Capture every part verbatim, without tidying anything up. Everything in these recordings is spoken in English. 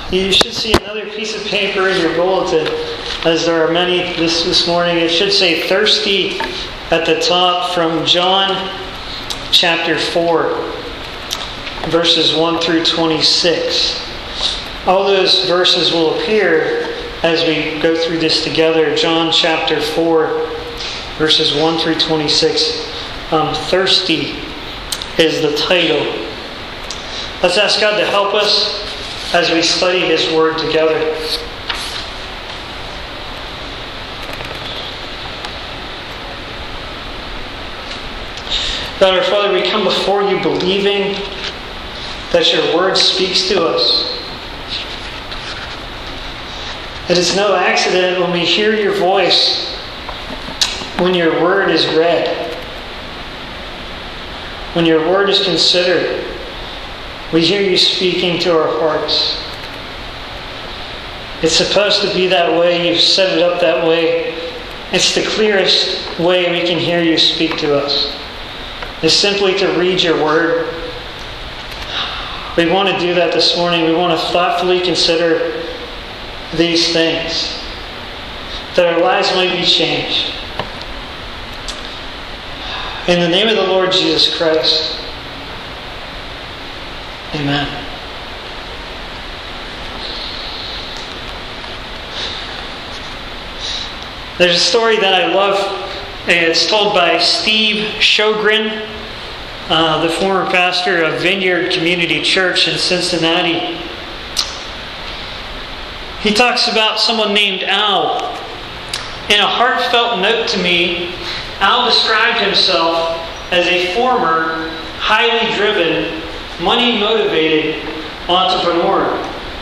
You should see another piece of paper in your bulletin, as there are many this, this morning. It should say thirsty at the top, from John chapter four, verses one through twenty-six. All those verses will appear as we go through this together. John chapter four, verses one through twenty-six. Um, thirsty is the title. Let's ask God to help us as we study His Word together. God our Father, we come before You believing that Your Word speaks to us. It is no accident when we hear Your voice, when Your Word is read, when Your Word is considered. We hear You speaking to our hearts. It's supposed to be that way. You've set it up that way. It's the clearest way we can hear You speak to us. Is simply to read Your Word. We want to do that this morning. We want to thoughtfully consider these things, that our lives might be changed. In the name of the Lord Jesus Christ. Amen. There's a story that I love. It's told by Steve Sjogren, uh, the former pastor of Vineyard Community Church in Cincinnati. He talks about someone named Al. In a heartfelt note to me, Al described himself as a former, highly driven, money-motivated entrepreneur.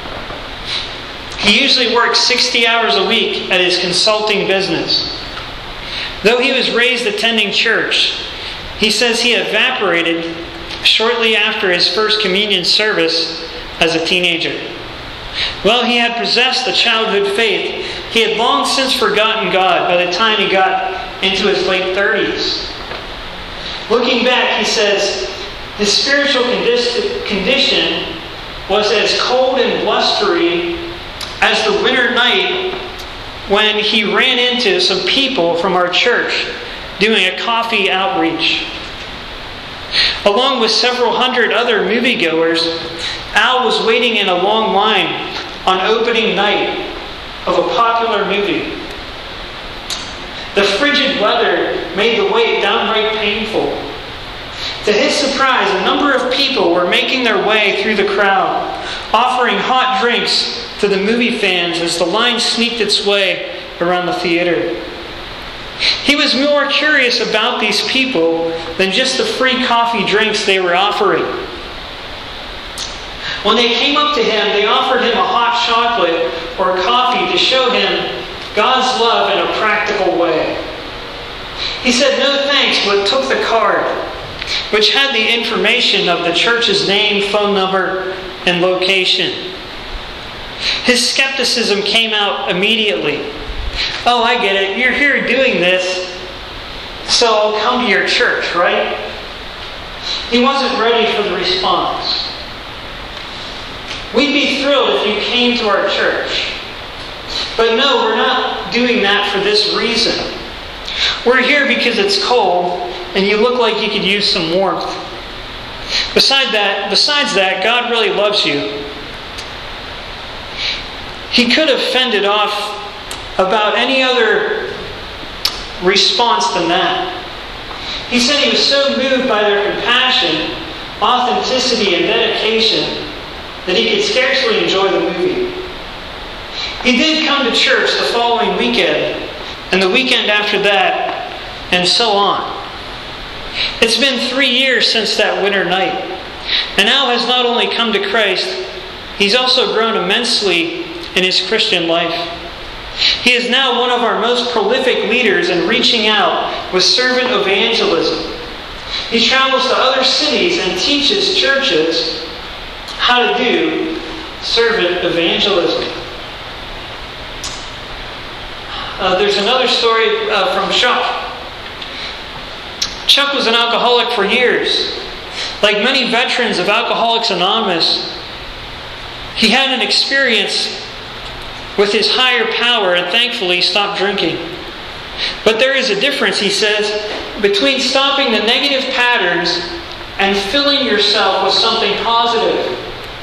He usually works sixty hours a week at his consulting business. Though he was raised attending church, he says he evaporated shortly after his first communion service as a teenager. While he had possessed the childhood faith, he had long since forgotten God by the time he got into his late thirties. Looking back, he says, his spiritual condition was as cold and blustery as the winter night when he ran into some people from our church doing a coffee outreach. Along with several hundred other moviegoers, Al was waiting in a long line on opening night of a popular movie. The frigid weather made the wait downright painful. To his surprise, a number of people were making their way through the crowd, offering hot drinks to the movie fans as the line sneaked its way around the theater. He was more curious about these people than just the free coffee drinks they were offering. When they came up to him, they offered him a hot chocolate or coffee to show him God's love in a practical way. He said no thanks, but took the card, which had the information of the church's name, phone number, and location. His skepticism came out immediately. Oh, I get it. You're here doing this, so I'll come to your church, right? He wasn't ready for the response. We'd be thrilled if you came to our church. But no, we're not doing that for this reason. We're here because it's cold and you look like you could use some warmth. Besides that, besides that, God really loves you. He could have fended off about any other response than that. He said he was so moved by their compassion, authenticity, and dedication that he could scarcely enjoy the movie. He did come to church the following weekend, and the weekend after that, and so on. It's been three years since that winter night, and Al has not only come to Christ, he's also grown immensely in his Christian life. He is now one of our most prolific leaders in reaching out with servant evangelism. He travels to other cities and teaches churches how to do servant evangelism. Uh, there's another story uh, from Chuck. Chuck was an alcoholic for years. Like many veterans of Alcoholics Anonymous, He had an experience with his higher power and thankfully stopped drinking. But there is a difference, he says, between stopping the negative patterns and filling yourself with something positive.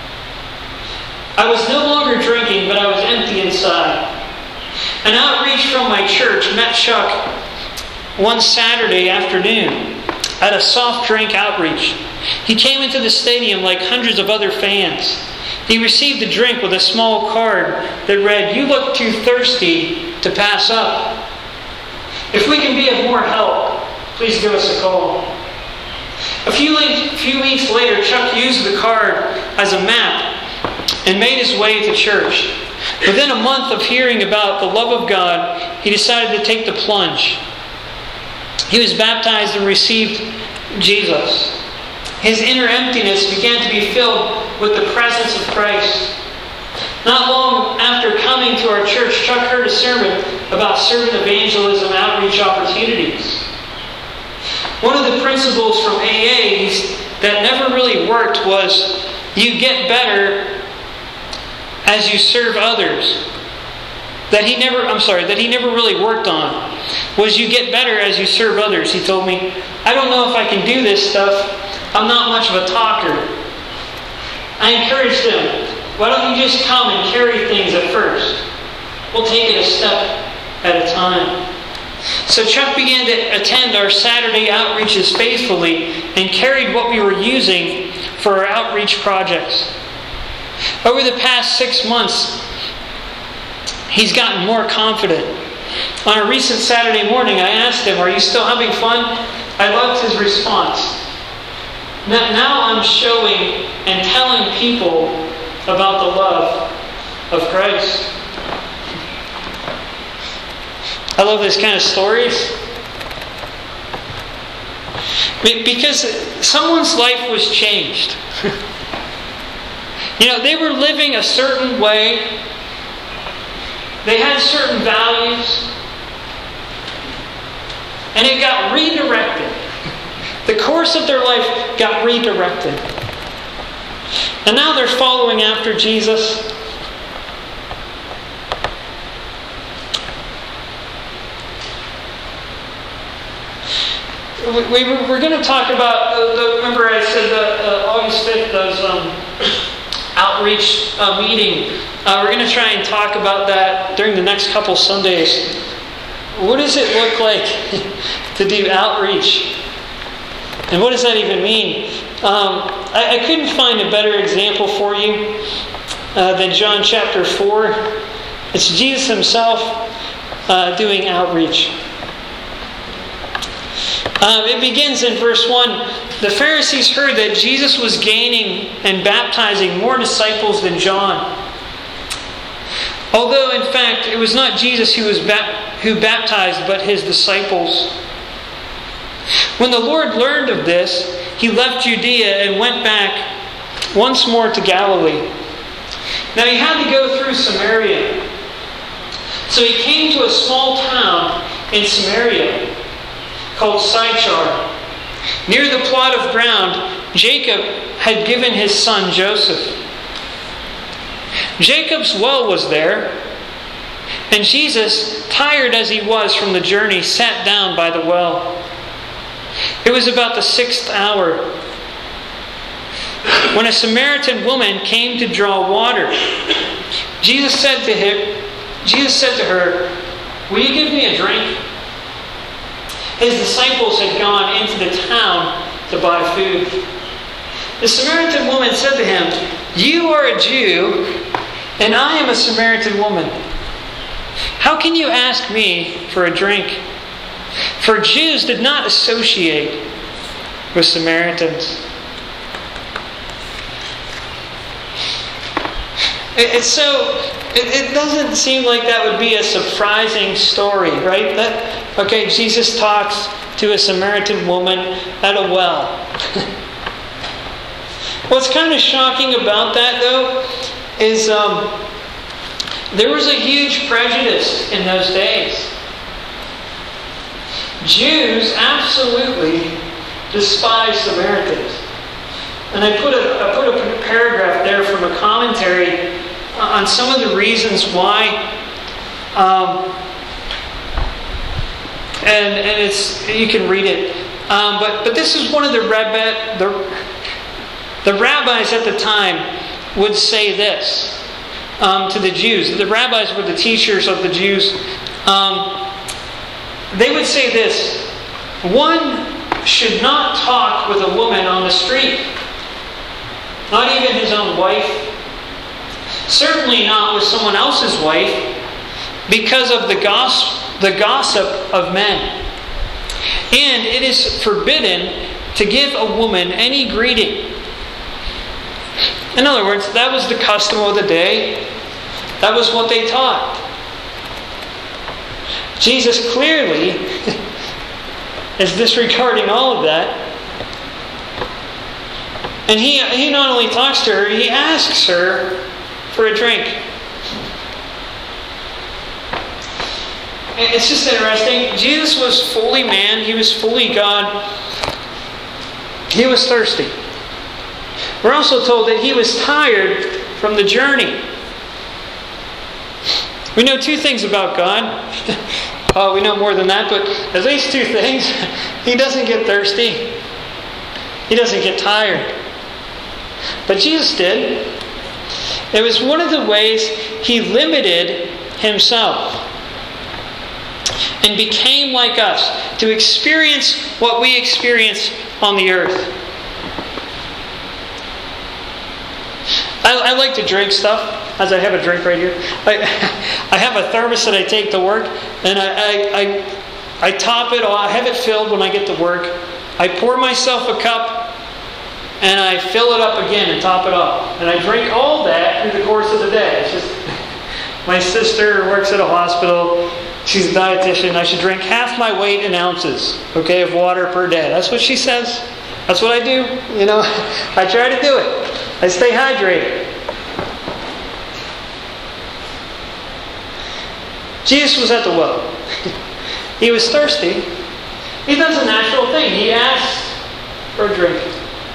I was no longer drinking, but I was empty inside. An outreach from my church met Chuck one Saturday afternoon at a soft drink outreach. He came into the stadium like hundreds of other fans. He received a drink with a small card that read, "You look too thirsty to pass up. If we can be of more help, please give us a call." A few, few weeks later, Chuck used the card as a map and made his way to church. Within a month of hearing about the love of God, he decided to take the plunge. He was baptized and received Jesus. His inner emptiness began to be filled with the presence of Christ. Not long after coming to our church, Chuck heard a sermon about servant evangelism outreach opportunities. One of the principles from A As that never really worked was you get better as you serve others. That he never, I'm sorry, that he never really worked on was you get better as you serve others. He told me, "I don't know if I can do this stuff. I'm not much of a talker." I encouraged him, "Why don't you just come and carry things at first? We'll take it a step at a time." So Chuck began to attend our Saturday outreaches faithfully and carried what we were using for our outreach projects. Over the past six months, he's gotten more confident. On a recent Saturday morning, I asked him, "Are you still having fun?" I loved his response. "Now I'm showing and telling people about the love of Christ." I love this kind of stories. Because someone's life was changed. You know, they were living a certain way. They had certain values. And it got redirected. The course of their life got redirected. And now they're following after Jesus. We were, we're going to talk about, uh, the, remember I said the, uh, August fifth, those um, outreach uh, meeting. Uh, we're going to try and talk about that during the next couple Sundays. What does it look like to do outreach? And what does that even mean? Um, I, I couldn't find a better example for you uh, than John chapter four. It's Jesus himself uh, doing outreach. Um, it begins in verse one. The Pharisees heard that Jesus was gaining and baptizing more disciples than John. Although, in fact, it was not Jesus who was ba- who baptized, but his disciples. When the Lord learned of this, he left Judea and went back once more to Galilee. Now he had to go through Samaria. So he came to a small town in Samaria called Sychar. Near the plot of ground Jacob had given his son Joseph. Jacob's well was there, and Jesus, tired as he was from the journey, sat down by the well. It was about the sixth hour, when a Samaritan woman came to draw water. Jesus said to him, Jesus said to her, "Will you give me a drink?" His disciples had gone into the town to buy food. The Samaritan woman said to him, "You are a Jew, and I am a Samaritan woman. How can you ask me for a drink?" For Jews did not associate with Samaritans. It's so, it, it doesn't seem like that would be a surprising story, right? That, okay, Jesus talks to a Samaritan woman at a well. What's kind of shocking about that, though, is um, there was a huge prejudice in those days. Jews absolutely despised Samaritans. And I put a, I put a paragraph there from a commentary on some of the reasons why. Um, and and it's you can read it. Um, but but this is one of the rabbi, the the rabbis at the time would say this um, to the Jews. The rabbis were the teachers of the Jews. Um, they would say this: one should not talk with a woman on the street, not even his own wife. Certainly not with someone else's wife, because of the gossip, the gossip of men. And it is forbidden to give a woman any greeting. In other words, that was the custom of the day. That was what they taught. Jesus clearly is disregarding all of that. And he, he not only talks to her, he asks her for a drink. It's just interesting. Jesus was fully man. He was fully God. He was thirsty. We're also told that he was tired from the journey. We know two things about God. Oh, we know more than that, but at least two things. He doesn't get thirsty. He doesn't get tired. But Jesus did. It was one of the ways he limited himself and became like us to experience what we experience on the earth. I, I like to drink stuff, as I have a drink right here. I, I have a thermos that I take to work, and I, I, I, I top it, I have it filled when I get to work. I pour myself a cup, and I fill it up again and top it up. And I drink all that through the course of the day. It's just, my sister works at a hospital. She's a dietitian. I should drink half my weight in ounces, okay, of water per day. That's what she says. That's what I do. You know, I try to do it. I stay hydrated. Jesus was at the well. He was thirsty. He does a natural thing. He asks for a drink.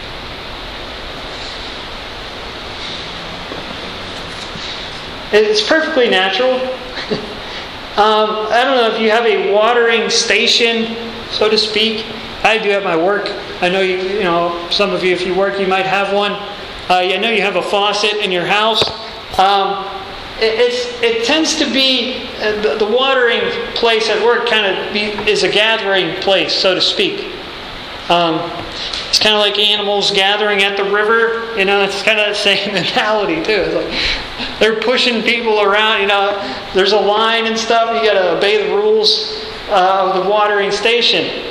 It's perfectly natural. um, I don't know if you have a watering station, so to speak. I do at my work. I know you, you know, some of you, if you work, you might have one. Uh, I know you have a faucet in your house. Um, it, it's, it tends to be, uh, the, the watering place at work kind of be, is a gathering place, so to speak. Um, it's kind of like animals gathering at the river. You know, it's kind of the same mentality too. It's like they're pushing people around. You know, there's a line and stuff. You got to obey the rules uh, of the watering station.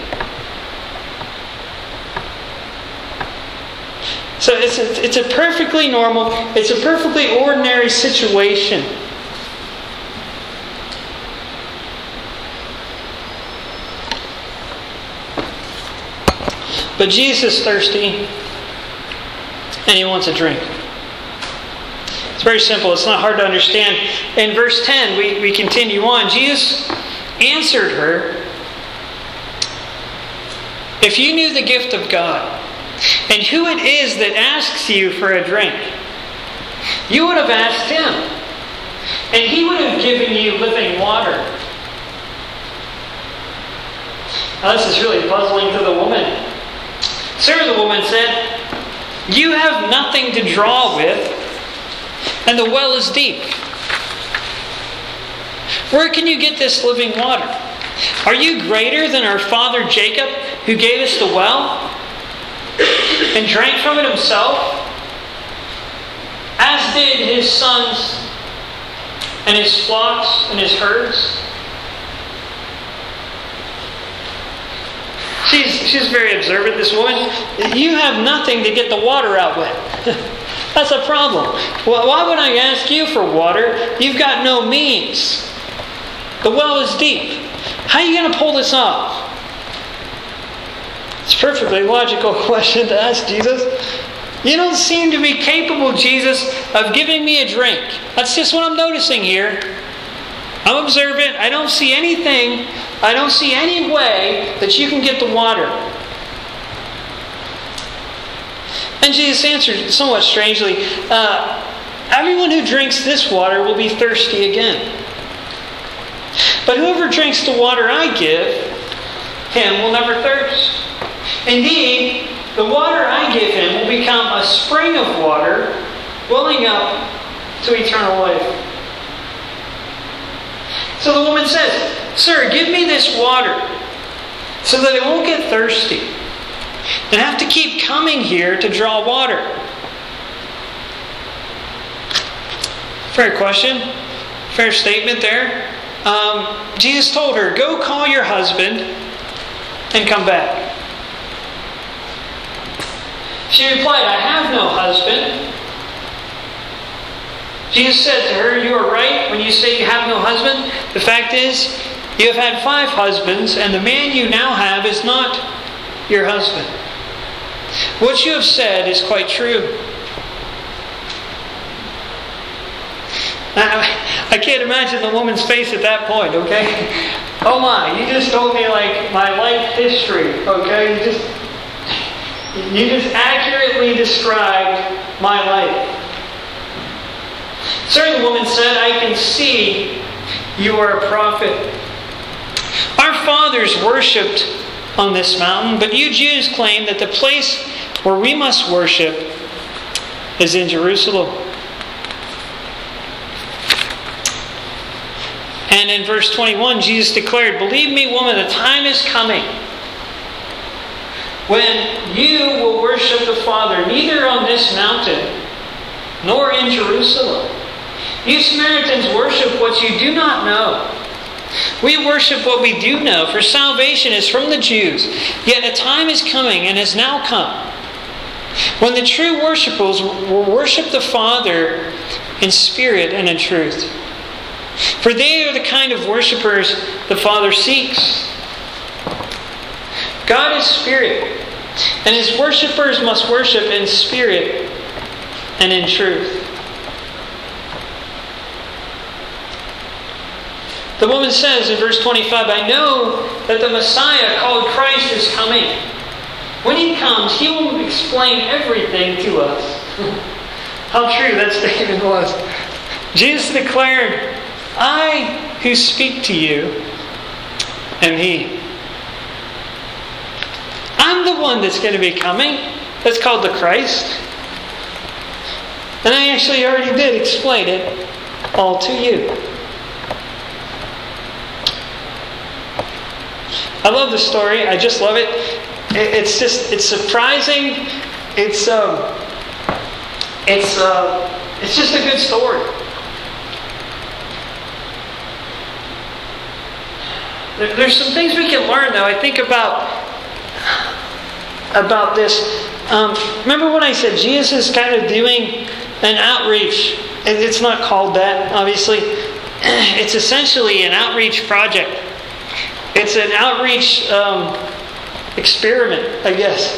So it's a, it's a perfectly normal, it's a perfectly ordinary situation. But Jesus is thirsty, and he wants a drink. It's very simple. It's not hard to understand. In verse ten, we, we continue on. Jesus answered her, "If you knew the gift of God, and who it is that asks you for a drink, you would have asked him, and he would have given you living water." Now this is really puzzling to the woman. Sir, the woman said, "You have nothing to draw with, and the well is deep. Where can you get this living water? Are you greater than our father Jacob, who gave us the well and drank from it himself, as did his sons and his flocks and his herds?" She's, she's very observant, this woman. You have nothing to get the water out with. That's a problem. Well, why would I ask you for water? You've got no means. The well is deep. How are you going to pull this off? It's a perfectly logical question to ask Jesus. You don't seem to be capable, Jesus, of giving me a drink. That's just what I'm noticing here. I'm observant. I don't see anything. I don't see any way that you can get the water. And Jesus answered somewhat strangely, uh, everyone who drinks this water will be thirsty again. But whoever drinks the water I give him will never thirst. Indeed, the water I give him will become a spring of water welling up to eternal life. So the woman says, Sir, give me this water so that I won't get thirsty and have to keep coming here to draw water. Fair question. Fair statement there. Um, Jesus told her, go call your husband and come back. She replied, I have no husband. Jesus said to her, you are right when you say you have no husband. The fact is, you have had five husbands, and the man you now have is not your husband. What you have said is quite true. I, I can't imagine the woman's face at that point, okay? Oh my, you just told me like my life history, okay? You just, you just accurately described my life. Sir, the woman said, I can see you are a prophet. Our fathers worshipped on this mountain, but you Jews claim that the place where we must worship is in Jerusalem. And in verse twenty-one, Jesus declared, believe me, woman, the time is coming when you will worship the Father, neither on this mountain nor in Jerusalem. You Samaritans worship what you do not know. We worship what we do know, for salvation is from the Jews. Yet a time is coming and has now come when the true worshipers will worship the Father in spirit and in truth. For they are the kind of worshipers the Father seeks. God is spirit, and His worshipers must worship in spirit and in truth. The woman says in verse twenty-five, I know that the Messiah called Christ is coming. When He comes, He will explain everything to us. How true that statement was. Jesus declared, I who speak to you am He. I'm the one that's going to be coming. That's called the Christ. And I actually already did explain it all to you. I love the story. I just love it. It's just, it's surprising. It's um, it's uh, it's just a good story. There's some things we can learn, though. I think about about this. Um, remember when I said Jesus is kind of doing an outreach? It's not called that, obviously. It's essentially an outreach project. It's an outreach um, experiment, I guess.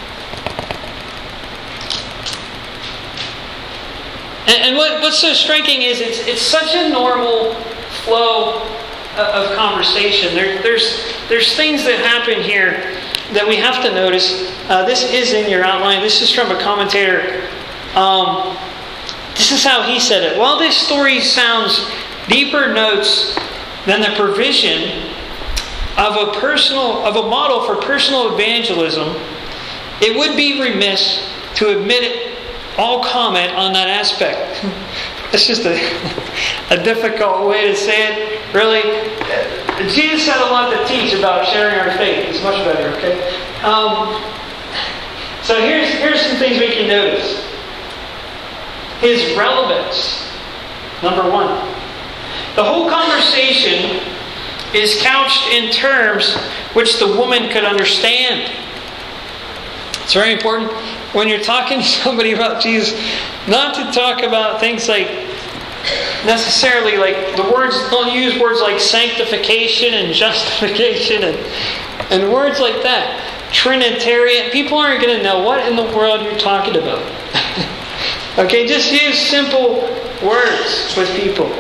And, and what, what's so striking is it's it's such a normal flow of conversation. There, there's there's things that happen here that we have to notice. Uh, this is in your outline. This is from a commentator. Um, this is how he said it. While this story sounds deeper notes than the provision of a personal of a model for personal evangelism, it would be remiss to admit it, all comment on that aspect. It's just a, a difficult way to say it. Really, Jesus had a lot to teach about sharing our faith. It's much better, okay? Um, so here's here's some things we can notice. His relevance, number one. The whole conversation is couched in terms which the woman could understand. It's very important when you're talking to somebody about Jesus, not to talk about things like necessarily like the words, don't use words like sanctification and justification and, and words like that. Trinitarian. People aren't going to know what in the world you're talking about. Okay, just use simple words with people.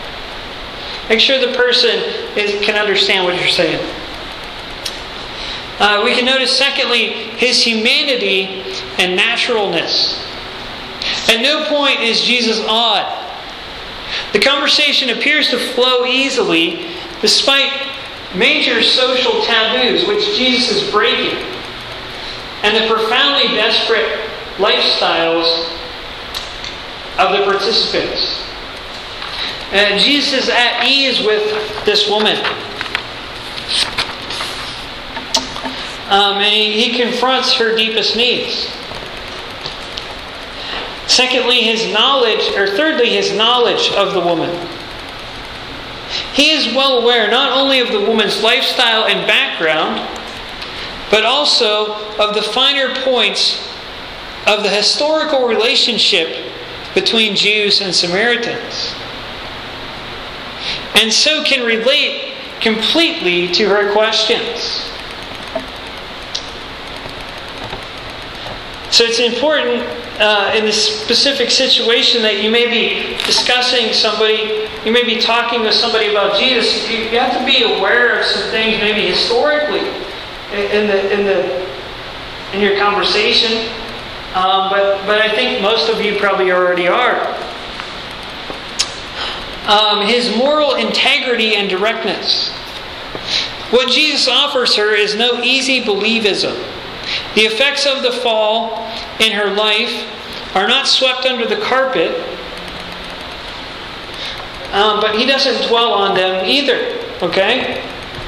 Make sure the person is, can understand what you're saying. Uh, we can notice, secondly, his humanity and naturalness. At no point is Jesus odd. The conversation appears to flow easily despite major social taboos which Jesus is breaking, and the profoundly desperate lifestyles of the participants. And Jesus is at ease with this woman. Um, and he, he confronts her deepest needs. Secondly, his knowledge, or thirdly, his knowledge of the woman. He is well aware not only of the woman's lifestyle and background, but also of the finer points of the historical relationship between Jews and Samaritans, and so can relate completely to her questions. So it's important uh, in this specific situation that you may be discussing somebody, you may be talking with somebody about Jesus. You have to be aware of some things, maybe historically, in the in the in your conversation. Um, but but I think most of you probably already are. Um, his moral integrity and directness. What Jesus offers her is no easy believism. The effects of the fall in her life are not swept under the carpet, um, but he doesn't dwell on them either. Okay?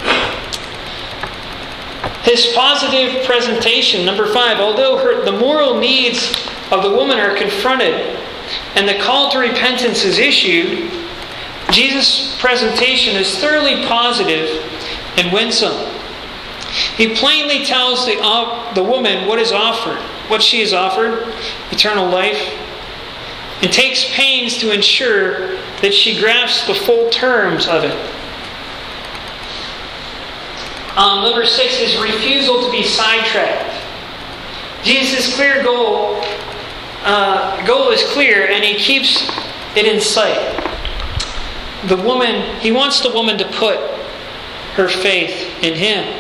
His positive presentation, number five, although her, the moral needs of the woman are confronted and the call to repentance is issued, Jesus' presentation is thoroughly positive and winsome. He plainly tells the, uh, the woman what is offered, what she is offered, eternal life, and takes pains to ensure that she grasps the full terms of it. Um, number six is refusal to be sidetracked. Jesus' clear goal, uh, goal is clear, and he keeps it in sight. The woman, he wants the woman to put her faith in him.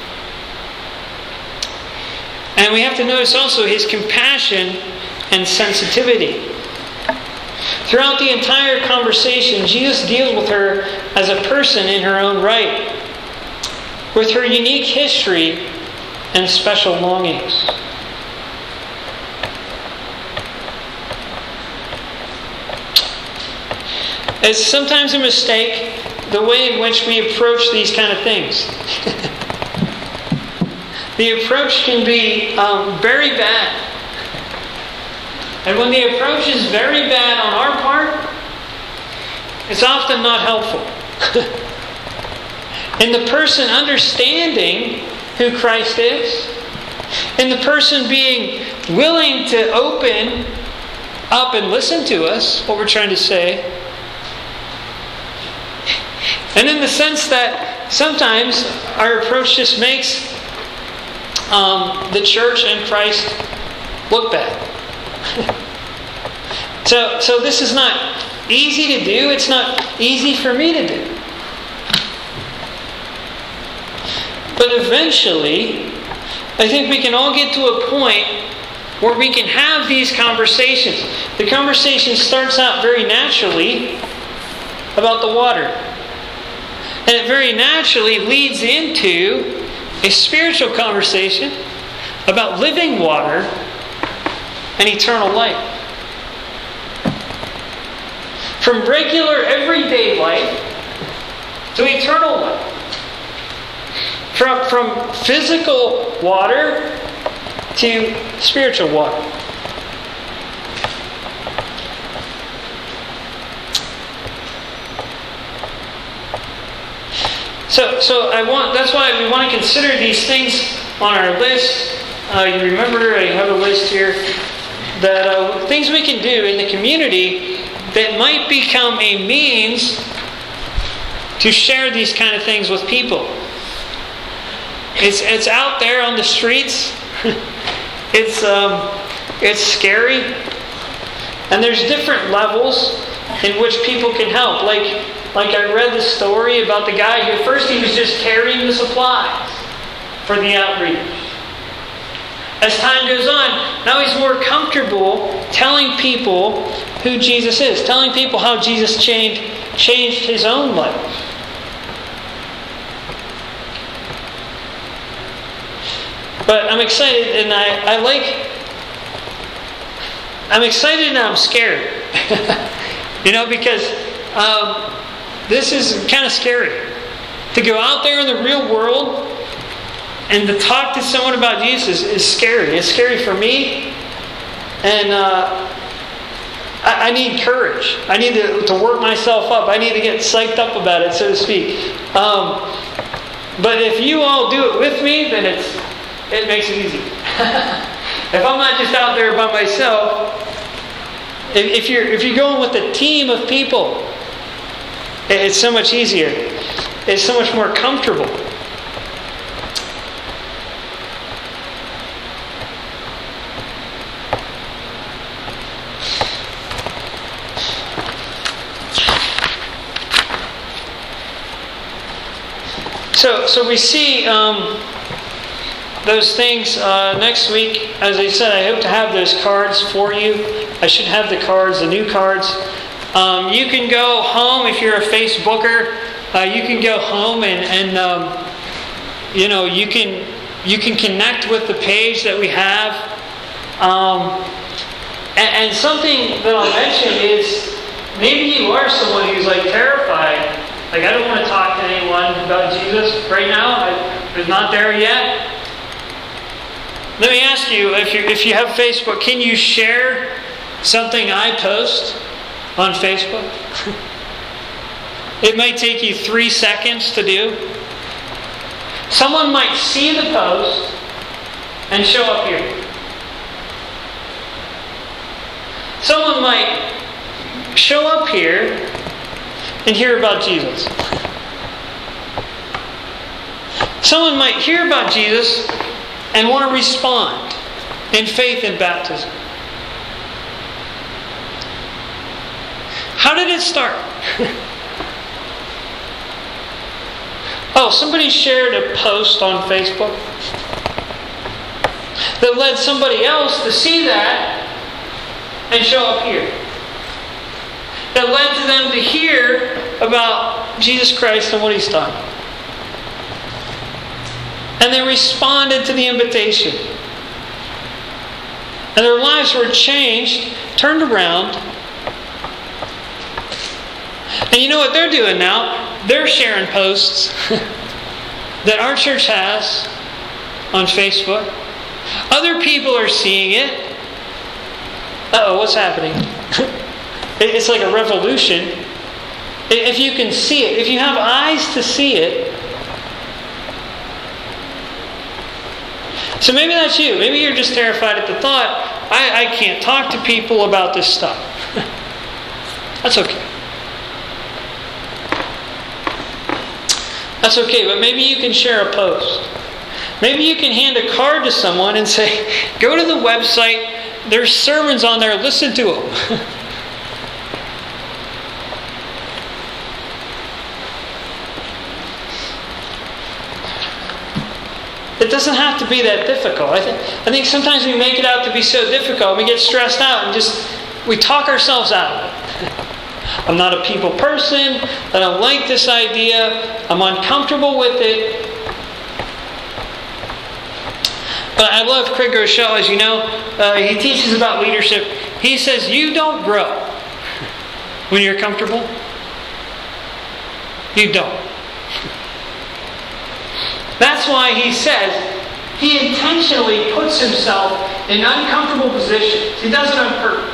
And we have to notice also his compassion and sensitivity. Throughout the entire conversation, Jesus deals with her as a person in her own right, with her unique history and special longings. It's sometimes a mistake the way in which we approach these kind of things. The approach can be um, very bad. And when the approach is very bad on our part, it's often not helpful. In the person understanding who Christ is, in the person being willing to open up and listen to us, what we're trying to say, and in the sense that sometimes our approach just makes um, the church and Christ look bad. so, so this is not easy to do. It's not easy for me to do. But eventually, I think we can all get to a point where we can have these conversations. The conversation starts out very naturally about the water. And it very naturally leads into a spiritual conversation about living water and eternal life. From regular everyday life to eternal life. From, from physical water to spiritual water. So, so I want. That's why we want to consider these things on our list. Uh, you remember, I have a list here that uh, things we can do in the community that might become a means to share these kind of things with people. It's it's out there on the streets. it's um, it's scary, and there's different levels in which people can help. Like like I read the story about the guy who first he was just carrying the supplies, for the outreach. As time goes on, now he's more comfortable telling people who Jesus is, telling people how Jesus changed, changed his own life. But I'm excited, and I, I like, I'm excited and I'm scared. You know, because um, this is kind of scary. To go out there in the real world and to talk to someone about Jesus is, is scary. It's scary for me. And uh, I, I need courage. I need to, to work myself up. I need to get psyched up about it, so to speak. Um, but if you all do it with me, then it's it makes it easy. If I'm not just out there by myself, if, if you're if you're going with a team of people, it, it's so much easier. It's so much more comfortable. So, so we see um, those things uh, next week. As I said, I hope to have those cards for you. I should have the cards, the new cards. Um, you can go home if you're a Facebooker. Uh, you can go home and, and um, you know you can you can connect with the page that we have. Um, and, and something that I'll mention is maybe you are someone who's like terrified. Like, I don't want to talk to anyone about Jesus right now. I'm not there yet. Let me ask you, if you if you have Facebook, can you share something I post on Facebook? It might take you three seconds to do. Someone might see the post and show up here. Someone might show up here and hear about Jesus. Someone might hear about Jesus and want to respond in faith and baptism. How did it start? Oh, somebody shared a post on Facebook that led somebody else to see that and show up here. That led to them to hear about Jesus Christ and what He's done. And they responded to the invitation. And their lives were changed, turned around. And you know what they're doing now? They're sharing posts that our church has on Facebook. Other people are seeing it. Uh-oh, what's happening? It's like a revolution. If you can see it, if you have eyes to see it. So maybe that's you. Maybe you're just terrified at the thought, I, I can't talk to people about this stuff. That's okay. That's okay, but maybe you can share a post. Maybe you can hand a card to someone and say, go to the website, there's sermons on there, listen to them. It doesn't have to be that difficult. I, th- I think sometimes we make it out to be so difficult. We get stressed out and just, we talk ourselves out of it. I'm not a people person. I don't like this idea. I'm uncomfortable with it. But I love Craig Groeschel, as you know. Uh, he teaches about leadership. He says, you don't grow when you're comfortable. You don't. That's why he says he intentionally puts himself in uncomfortable positions. He does it on purpose.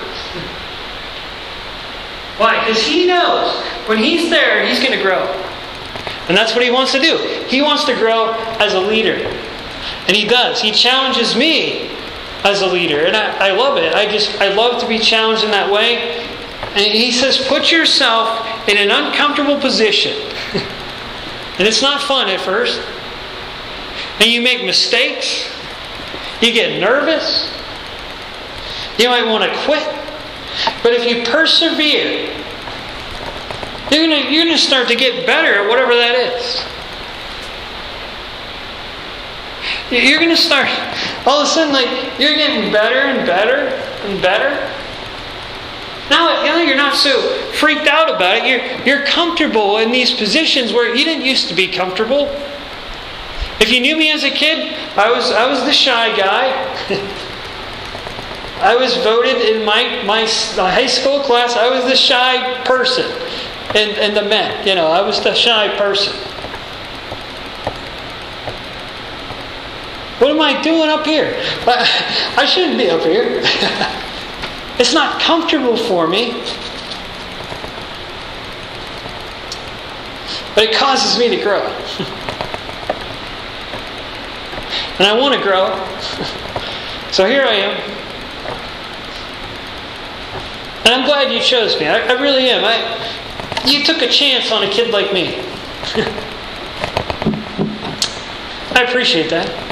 Why? Because he knows when he's there, he's going to grow. And that's what he wants to do. He wants to grow as a leader. And he does. He challenges me as a leader. And I, I love it. I just I love to be challenged in that way. And he says, put yourself in an uncomfortable position. And it's not fun at first. And you make mistakes. You get nervous. You might want to quit. But if you persevere, you're going to, you're going to start to get better at whatever that is. You're going to start, all of a sudden, like, you're getting better and better and better. Now, you know, you're not so freaked out about it. You're, you're comfortable in these positions where you didn't used to be comfortable. If you knew me as a kid, I was I was the shy guy. I was voted in my, my high school class, I was the shy person. And, and the men, you know, I was the shy person. What am I doing up here? I, I shouldn't be up here. It's not comfortable for me. But it causes me to grow. And I want to grow. So here I am. And I'm glad you chose me. I, I really am. I, you took a chance on a kid like me. I appreciate that.